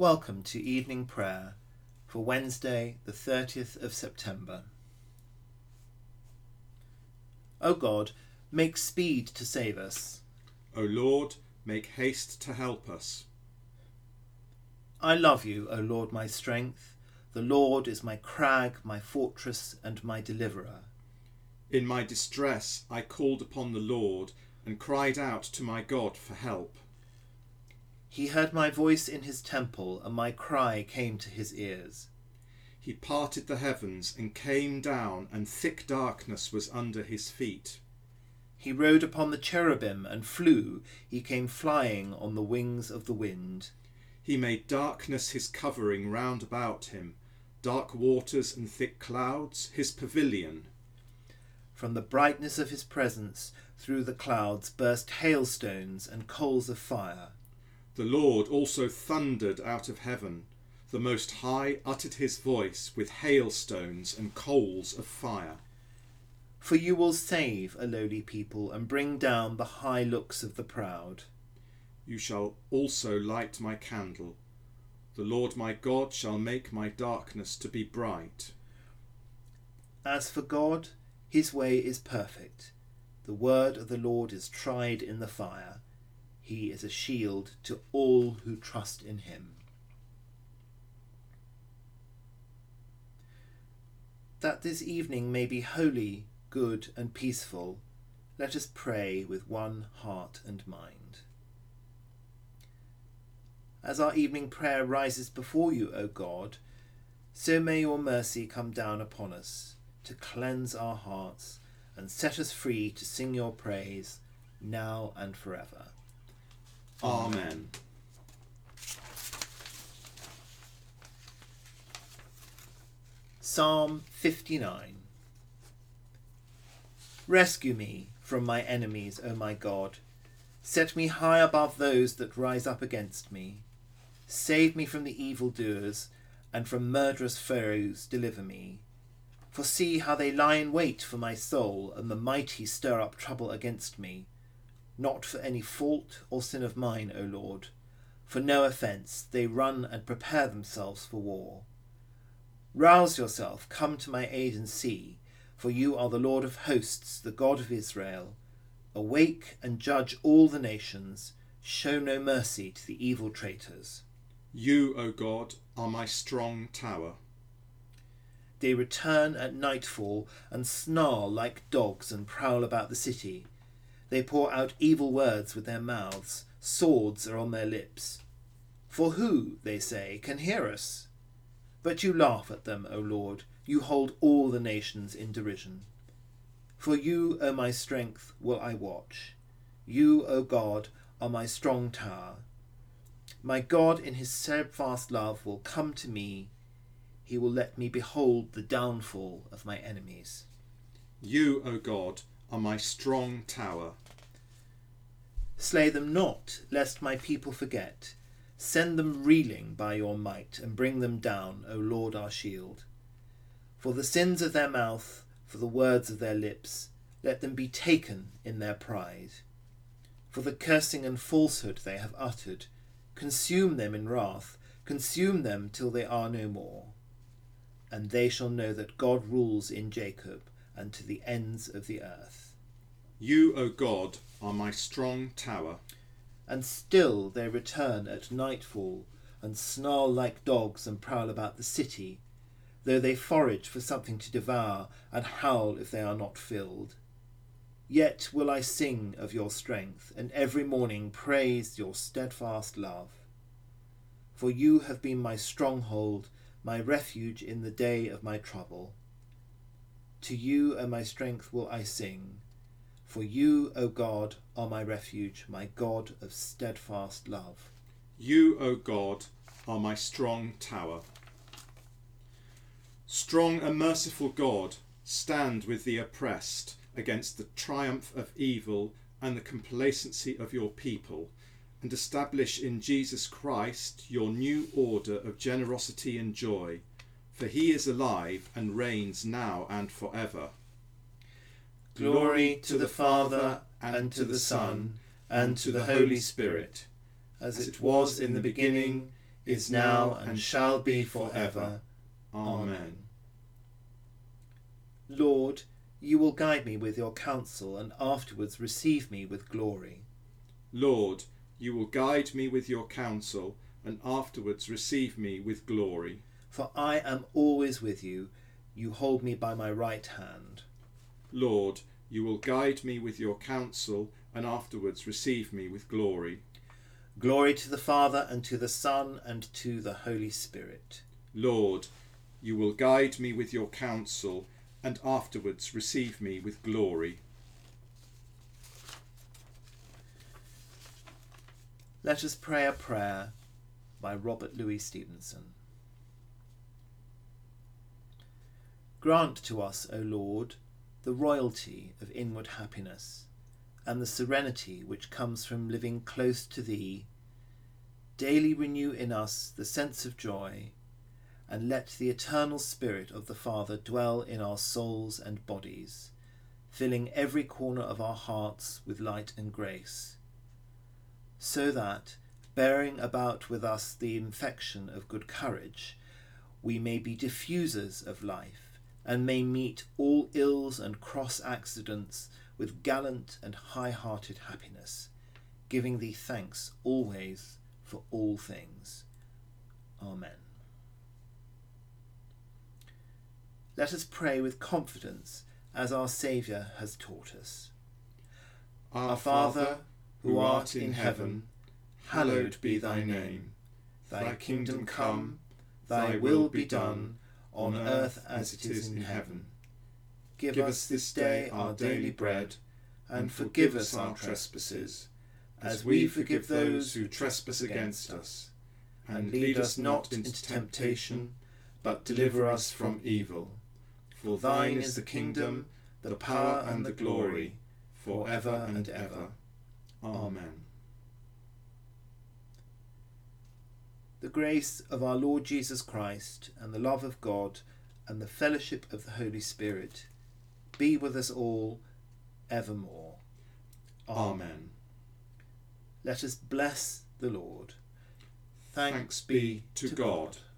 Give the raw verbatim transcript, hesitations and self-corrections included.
Welcome to evening prayer for Wednesday, the thirtieth of September. O God, make speed to save us. O Lord, make haste to help us. I love you, O Lord, my strength. The Lord is my crag, my fortress, and my deliverer. In my distress I called upon the Lord and cried out to my God for help. He heard my voice in his temple, and my cry came to his ears. He parted the heavens and came down, and thick darkness was under his feet. He rode upon the cherubim and flew. He came flying on the wings of the wind. He made darkness his covering round about him, dark waters and thick clouds his pavilion. From the brightness of his presence, through the clouds burst hailstones and coals of fire. The Lord also thundered out of heaven. The Most High uttered his voice with hailstones and coals of fire. For you will save a lowly people and bring down the high looks of the proud. You shall also light my candle. The Lord my God shall make my darkness to be bright. As for God, his way is perfect. The word of the Lord is tried in the fire. He is a shield to all who trust in him. That this evening may be holy, good, and peaceful, let us pray with one heart and mind. As our evening prayer rises before you, O God, so may your mercy come down upon us to cleanse our hearts and set us free to sing your praise now and forever. Amen. Psalm fifty-nine. Rescue me from my enemies, O my God. Set me high above those that rise up against me. Save me from the evildoers, and from murderous foes deliver me. For see how they lie in wait for my soul, and the mighty stir up trouble against me. Not for any fault or sin of mine, O Lord. For no offence, they run and prepare themselves for war. Rouse yourself, come to my aid and see, for you are the Lord of hosts, the God of Israel. Awake and judge all the nations. Show no mercy to the evil traitors. You, O God, are my strong tower. They return at nightfall and snarl like dogs and prowl about the city. They pour out evil words with their mouths. Swords are on their lips. For who, they say, can hear us? But you laugh at them, O Lord. You hold all the nations in derision. For you, O my strength, will I watch. You, O God, are my strong tower. My God in his steadfast love will come to me. He will let me behold the downfall of my enemies. You, O God, are my strong tower. Slay them not, lest my people forget. Send them reeling by your might, and bring them down, O Lord our shield. For the sins of their mouth, for the words of their lips, let them be taken in their pride. For the cursing and falsehood they have uttered, consume them in wrath, consume them till they are no more. And they shall know that God rules in Jacob, and to the ends of the earth. You, O God, are my strong tower. And still they return at nightfall, and snarl like dogs and prowl about the city, though they forage for something to devour, and howl if they are not filled. Yet will I sing of your strength, and every morning praise your steadfast love. For you have been my stronghold, my refuge in the day of my trouble. To you, O my strength, will I sing. For you, O God, are my refuge, my God of steadfast love. You, O God, are my strong tower. Strong and merciful God, stand with the oppressed against the triumph of evil and the complacency of your people, and establish in Jesus Christ your new order of generosity and joy, for he is alive and reigns now and forever. Glory to the Father, and to the Son, and to the Holy Spirit, as it was in the beginning, is now, and shall be for ever. Amen. Lord, you will guide me with your counsel, and afterwards receive me with glory. Lord, you will guide me with your counsel, and afterwards receive me with glory. For I am always with you, you hold me by my right hand. Lord, you will guide me with your counsel, and afterwards receive me with glory. Glory to the Father, and to the Son, and to the Holy Spirit. Lord, you will guide me with your counsel, and afterwards receive me with glory. Let us pray a prayer by Robert Louis Stevenson. Grant to us, O Lord, the royalty of inward happiness, and the serenity which comes from living close to thee. Daily renew in us the sense of joy, and let the eternal Spirit of the Father dwell in our souls and bodies, filling every corner of our hearts with light and grace, so that, bearing about with us the infection of good courage, we may be diffusers of life, and may meet all ills and cross accidents with gallant and high-hearted happiness, giving thee thanks always for all things. Amen. Let us pray with confidence as our Saviour has taught us. Our Father, who art in heaven, hallowed be thy name. Thy kingdom come, thy will be done, on earth as it is in heaven. Give us this day our daily bread, and forgive us our trespasses, as we forgive those who trespass against us. And lead us not into temptation, but deliver us from evil. For thine is the kingdom, the power, and the glory, for ever and ever. Amen. The grace of our Lord Jesus Christ, and the love of God, and the fellowship of the Holy Spirit be with us all evermore. Amen. Let us bless the Lord. Thanks be to God.